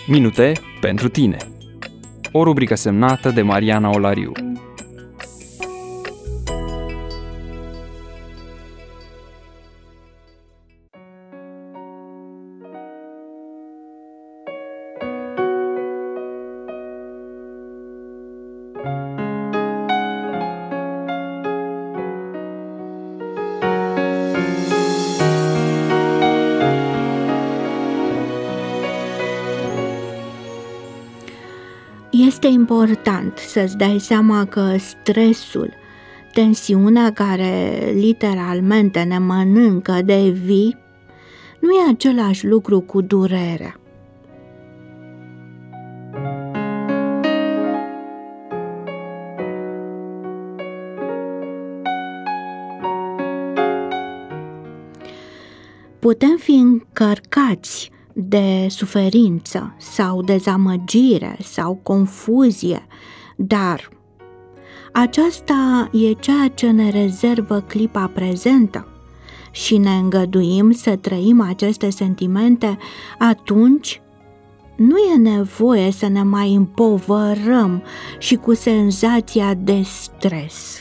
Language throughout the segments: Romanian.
Minute pentru tine. O rubrică semnată de Mariana Olariu. Este important să-ți dai seama că stresul, tensiunea care literalmente ne mănâncă de vii, nu e același lucru cu durerea. Putem fi încărcați de suferință sau dezamăgire sau confuzie, dar aceasta e ceea ce ne rezervă clipa prezentă și ne îngăduim să trăim aceste sentimente, atunci nu e nevoie să ne mai împovărăm și cu senzația de stres.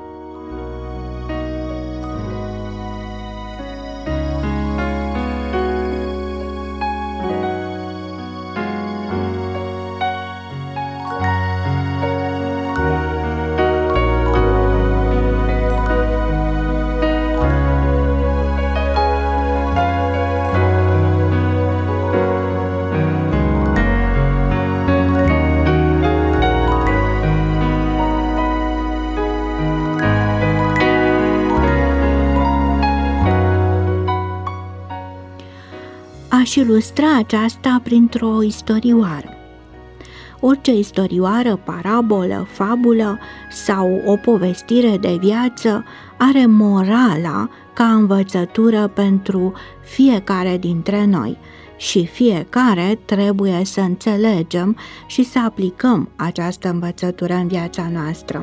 Aș ilustra aceasta printr-o istorioară. Orice istorioară, parabolă, fabulă sau o povestire de viață are morala ca învățătură pentru fiecare dintre noi și fiecare trebuie să înțelegem și să aplicăm această învățătură în viața noastră.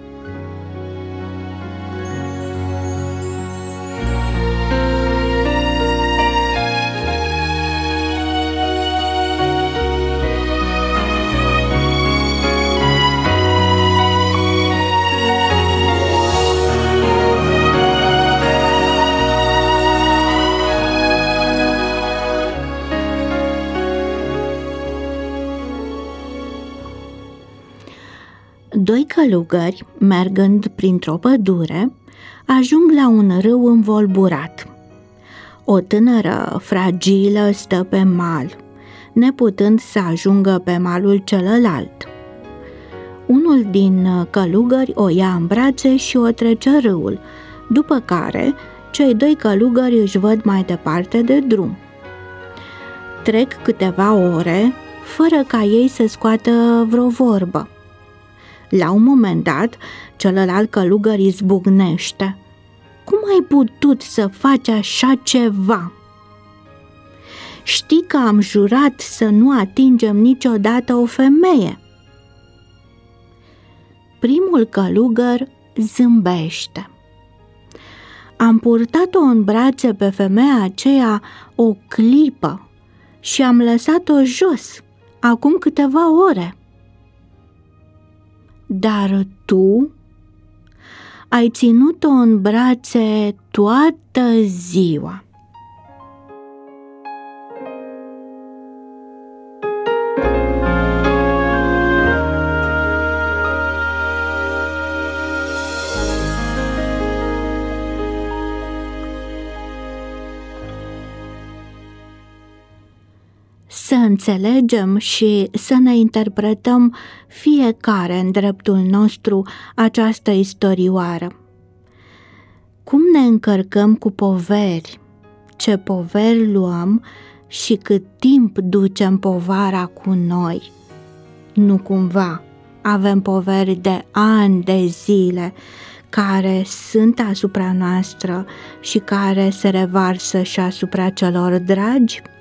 Doi călugări, mergând printr-o pădure, ajung la un râu învolburat. O tânără fragilă stă pe mal, neputând să ajungă pe malul celălalt. Unul din călugări o ia în brațe și o trece râul, după care cei doi călugări își văd mai departe de drum. Trec câteva ore fără ca ei să scoată vreo vorbă. La un moment dat, celălalt călugăr izbucnește. Cum ai putut să faci așa ceva? Știi că am jurat să nu atingem niciodată o femeie. Primul călugăr zâmbește. Am purtat-o în brațe pe femeia aceea o clipă și am lăsat-o jos, acum câteva ore. Dar tu ai ținut-o în brațe toată ziua. Să înțelegem și să ne interpretăm fiecare în dreptul nostru această istorioară. Cum ne încărcăm cu poveri, ce poveri luăm și cât timp ducem povara cu noi. Nu cumva avem poveri de ani de zile care sunt asupra noastră și care se revarsă și asupra celor dragi?